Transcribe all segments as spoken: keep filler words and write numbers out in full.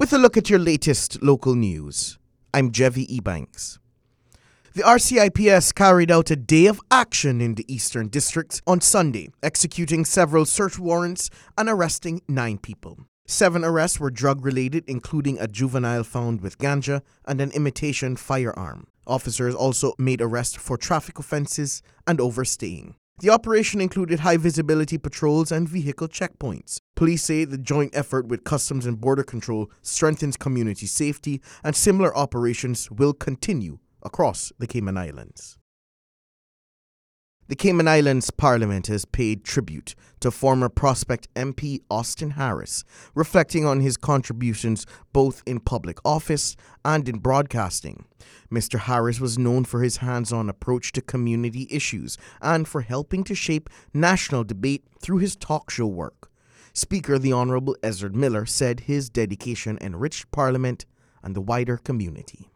with a look at your latest local news. I'm Jevi Ebanks. The R C I P S carried out a day of action in the Eastern District on Sunday, executing several search warrants and arresting nine people. Seven arrests were drug-related, including a juvenile found with ganja and an imitation firearm. Officers also made arrests for traffic offences and overstaying. The operation included high-visibility patrols and vehicle checkpoints. Police say the joint effort with Customs and Border Control strengthens community safety, and similar operations will continue across the Cayman Islands. The Cayman Islands Parliament has paid tribute to former Prospect M P Austin Harris, reflecting on his contributions both in public office and in broadcasting. Mister Harris was known for his hands-on approach to community issues and for helping to shape national debate through his talk show work. Speaker the Honourable Ezra Miller said his dedication enriched Parliament and the wider community.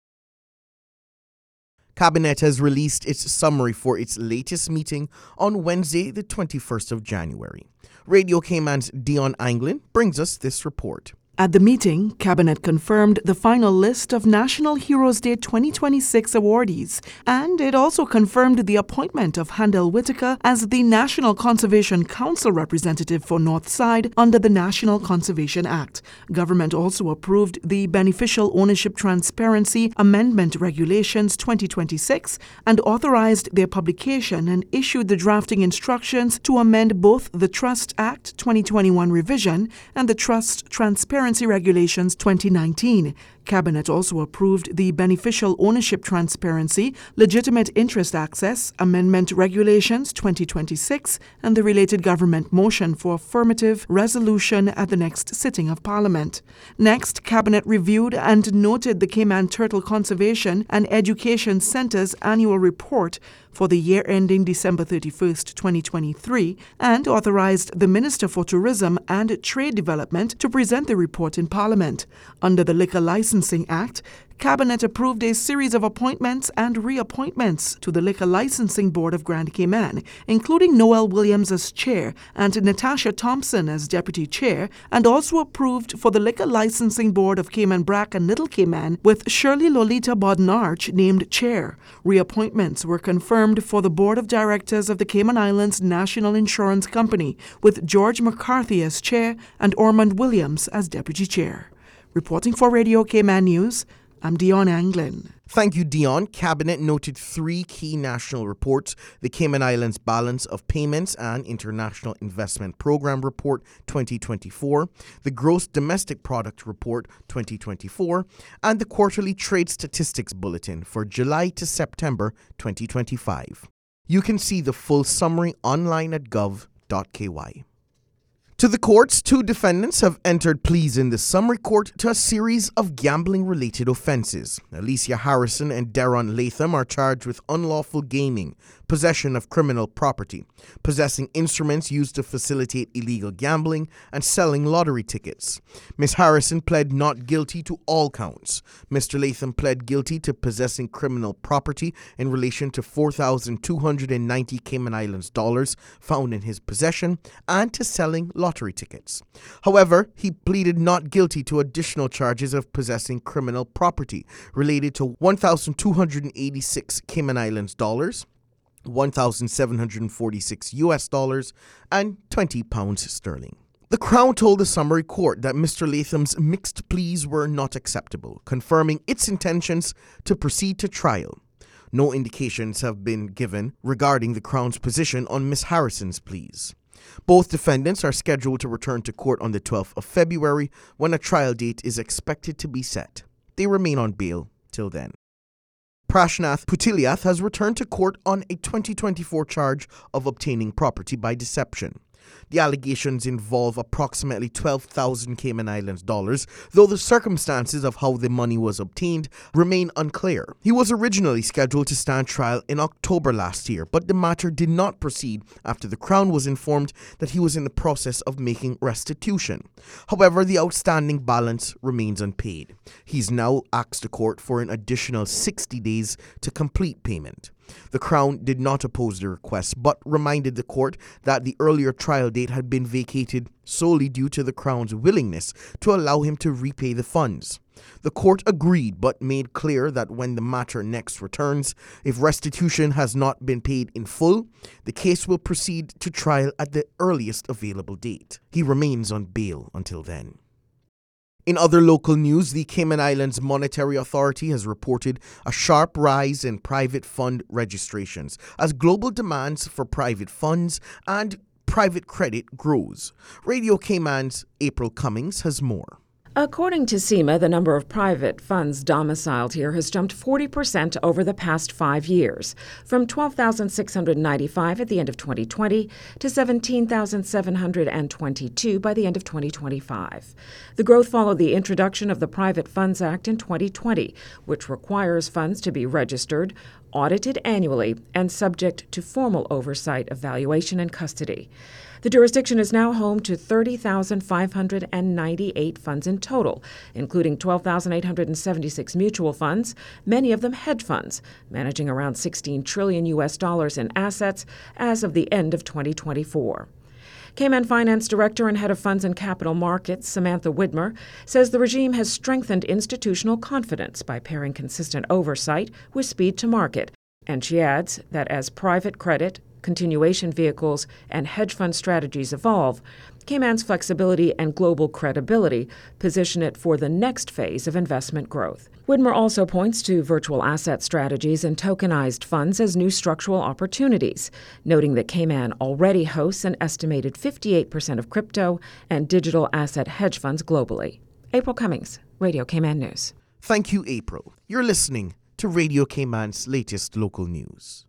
Cabinet has released its summary for its latest meeting on Wednesday, the twenty-first of January. Radio Cayman's Dion Anglin brings us this report. At the meeting, Cabinet confirmed the final list of National Heroes Day twenty twenty-six awardees, and it also confirmed the appointment of Handel Whitaker as the National Conservation Council representative for Northside under the National Conservation Act. Government also approved the Beneficial Ownership Transparency Amendment Regulations twenty twenty-six and authorized their publication and issued the drafting instructions to amend both the Trust Act twenty twenty-one revision and the Trust Transparency Regulations twenty nineteen. Cabinet also approved the Beneficial Ownership Transparency, Legitimate Interest Access Amendment Regulations twenty twenty-six and the related government motion for affirmative resolution at the next sitting of Parliament. Next, Cabinet reviewed and noted the Cayman Turtle Conservation and Education Centre's annual report for the year ending December thirty-first, twenty twenty-three, and authorized the Minister for Tourism and Trade Development to present the report in Parliament. Under the Liquor Licensing Act, Cabinet approved a series of appointments and reappointments to the Liquor Licensing Board of Grand Cayman, including Noel Williams as chair and Natasha Thompson as deputy chair, and also approved for the Liquor Licensing Board of Cayman Brac and Little Cayman with Shirley Lolita Bodnarch named chair. Reappointments were confirmed for the Board of Directors of the Cayman Islands National Insurance Company with George McCarthy as chair and Ormond Williams as deputy chair. Reporting for Radio Cayman News, I'm Dion Anglin. Thank you, Dion. Cabinet noted three key national reports: the Cayman Islands Balance of Payments and International Investment Program Report twenty twenty-four, the Gross Domestic Product Report twenty twenty-four, and the Quarterly Trade Statistics Bulletin for July to September twenty twenty-five. You can see the full summary online at gov dot k y. To the courts, two defendants have entered pleas in the summary court to a series of gambling-related offenses. Alicia Harrison and Deron Latham are charged with unlawful gaming, possession of criminal property, possessing instruments used to facilitate illegal gambling, and selling lottery tickets. Miz Harrison pled not guilty to all counts. Mister Latham pled guilty to possessing criminal property in relation to four thousand two hundred ninety Cayman Islands dollars found in his possession and to selling lottery tickets. However, he pleaded not guilty to additional charges of possessing criminal property related to one thousand two hundred eighty-six Cayman Islands dollars, one thousand seven hundred forty-six U S dollars, and twenty pounds sterling. The Crown told the summary court that Mister Latham's mixed pleas were not acceptable, confirming its intentions to proceed to trial. No indications have been given regarding the Crown's position on Miz Harrison's pleas. Both defendants are scheduled to return to court on the twelfth of February, when a trial date is expected to be set. They remain on bail till then. Prashnath Putiliath has returned to court on a twenty twenty-four charge of obtaining property by deception. The allegations involve approximately twelve thousand Cayman Islands dollars, though the circumstances of how the money was obtained remain unclear. He was originally scheduled to stand trial in October last year, but the matter did not proceed after the Crown was informed that he was in the process of making restitution. However, the outstanding balance remains unpaid. He's now asked the court for an additional sixty days to complete payment. The Crown did not oppose the request, but reminded the court that the earlier trial date had been vacated solely due to the Crown's willingness to allow him to repay the funds. The court agreed, but made clear that when the matter next returns, if restitution has not been paid in full, the case will proceed to trial at the earliest available date. He remains on bail until then. In other local news, the Cayman Islands Monetary Authority has reported a sharp rise in private fund registrations as global demands for private funds and private credit grows. Radio Cayman's April Cummings has more. According to SEMA, the number of private funds domiciled here has jumped forty percent over the past five years, from twelve thousand six hundred ninety-five at the end of twenty twenty to seventeen thousand seven hundred twenty-two by the end of twenty twenty-five. The growth followed the introduction of the Private Funds Act in twenty twenty, which requires funds to be registered, audited annually, and subject to formal oversight of valuation and custody. The jurisdiction is now home to thirty thousand five hundred ninety-eight funds in total, including twelve thousand eight hundred seventy-six mutual funds, many of them hedge funds, managing around sixteen trillion U S dollars in assets as of the end of twenty twenty-four. Cayman Finance Director and Head of Funds and Capital Markets, Samantha Widmer, says the regime has strengthened institutional confidence by pairing consistent oversight with speed to market. And she adds that as private credit, continuation vehicles, and hedge fund strategies evolve, Cayman's flexibility and global credibility position it for the next phase of investment growth. Widmer also points to virtual asset strategies and tokenized funds as new structural opportunities, noting that Cayman already hosts an estimated fifty-eight percent of crypto and digital asset hedge funds globally. April Cummings, Radio Cayman News. Thank you, April. You're listening to Radio Cayman's latest local news.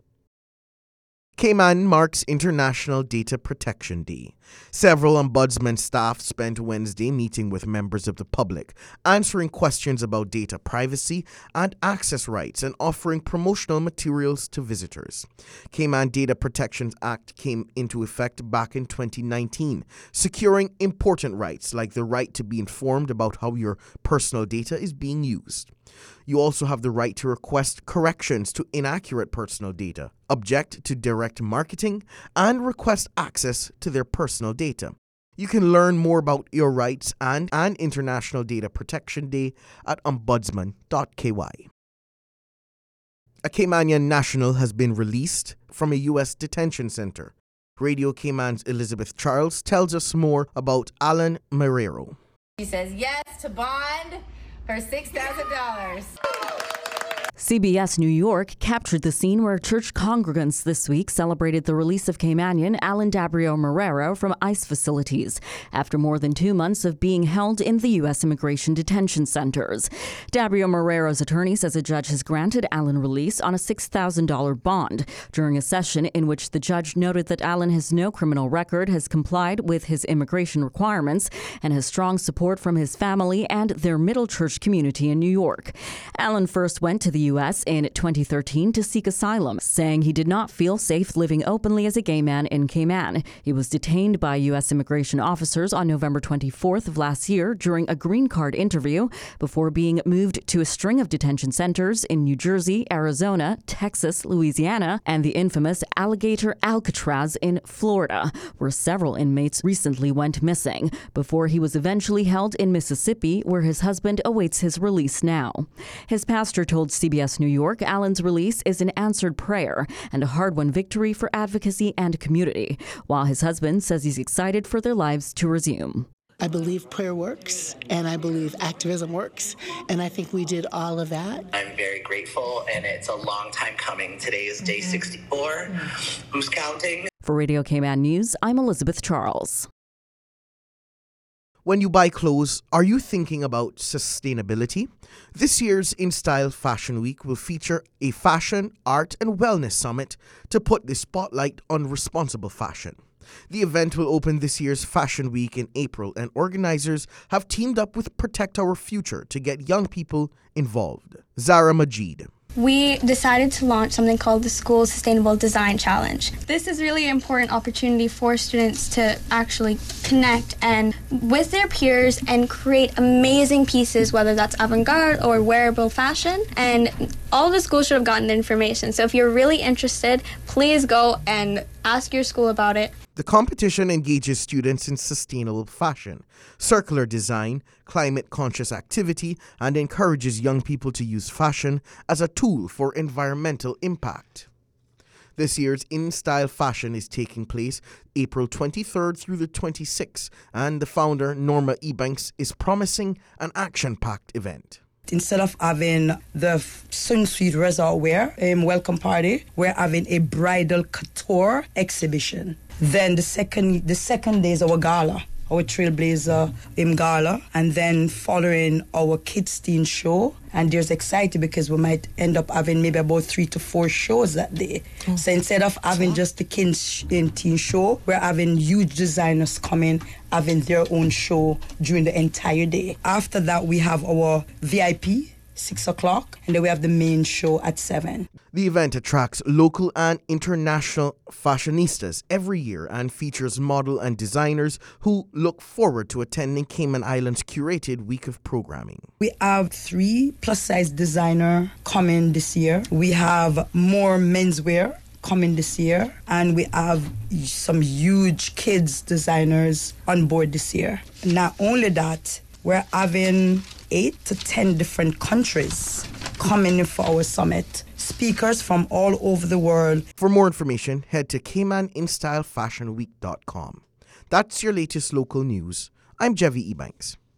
Cayman marks International Data Protection Day. Several ombudsman staff spent Wednesday meeting with members of the public, answering questions about data privacy and access rights and offering promotional materials to visitors. Cayman Data Protection Act came into effect back in twenty nineteen, securing important rights like the right to be informed about how your personal data is being used. You also have the right to request corrections to inaccurate personal data, object to direct marketing, and request access to their personal data. You can learn more about your rights and an International Data Protection Day at ombudsman dot k y. A Caymanian national has been released from a U S detention center. Radio Cayman's Elizabeth Charles tells us more about Alan Marrero. She says yes to bond for six thousand dollars. C B S New York captured the scene where church congregants this week celebrated the release of Caymanian Alan Dabrio Marrero from ICE facilities after more than two months of being held in the U S immigration detention centers. Dabrio Marrero's attorney says a judge has granted Alan release on a six thousand dollars bond during a session in which the judge noted that Alan has no criminal record, has complied with his immigration requirements, and has strong support from his family and their middle church community in New York. Alan first went to the U S in twenty thirteen to seek asylum, saying he did not feel safe living openly as a gay man in Cayman. He was detained by U S immigration officers on November twenty-fourth of last year during a green card interview before being moved to a string of detention centers in New Jersey, Arizona, Texas, Louisiana, and the infamous Alligator Alcatraz in Florida, where several inmates recently went missing, before he was eventually held in Mississippi, where his husband awaits his release now. His pastor told C B S New York Alan's release is an answered prayer and a hard-won victory for advocacy and community, while his husband says he's excited for their lives to resume. I believe prayer works, and I believe activism works, and I think we did all of that. I'm very grateful, and it's a long time coming. Today is day sixty-four. Who's counting? For Radio Cayman News, I'm Elizabeth Charles. When you buy clothes, are you thinking about sustainability? This year's InStyle Fashion Week will feature a fashion, art, and wellness summit to put the spotlight on responsible fashion. The event will open this year's Fashion Week in April, and organizers have teamed up with Protect Our Future to get young people involved. Zara Majid. We decided to launch something called the School Sustainable Design Challenge. This is really an important opportunity for students to actually connect and with their peers and create amazing pieces, whether that's avant-garde or wearable fashion. And all the schools should have gotten the information. So if you're really interested, please go and ask your school about it. The competition engages students in sustainable fashion, circular design, climate-conscious activity, and encourages young people to use fashion as a tool for environmental impact. This year's InStyle Fashion is taking place April twenty-third through the twenty-sixth, and the founder, Norma Ebanks, is promising an action-packed event. Instead of having the swimsuit resort wear um, welcome party, we're having a bridal couture exhibition. Then the second the second day is our gala, our Trailblazer um, gala, and then following our kids teen show. And there's excited because we might end up having maybe about three to four shows that day. Oh. So instead of having just the kids teen show, we're having huge designers coming, having their own show during the entire day. After that, we have our V I P, six o'clock, and then we have the main show at seven. The event attracts local and international fashionistas every year and features model and designers who look forward to attending Cayman Islands' curated week of programming. We have three plus-size designers coming this year. We have more menswear coming this year, and we have some huge kids designers on board this year. Not only that, we're having eight to ten different countries coming in for our summit. Speakers from all over the world. For more information, head to cayman in style fashion week dot com. That's your latest local news. I'm Jevi Ebanks.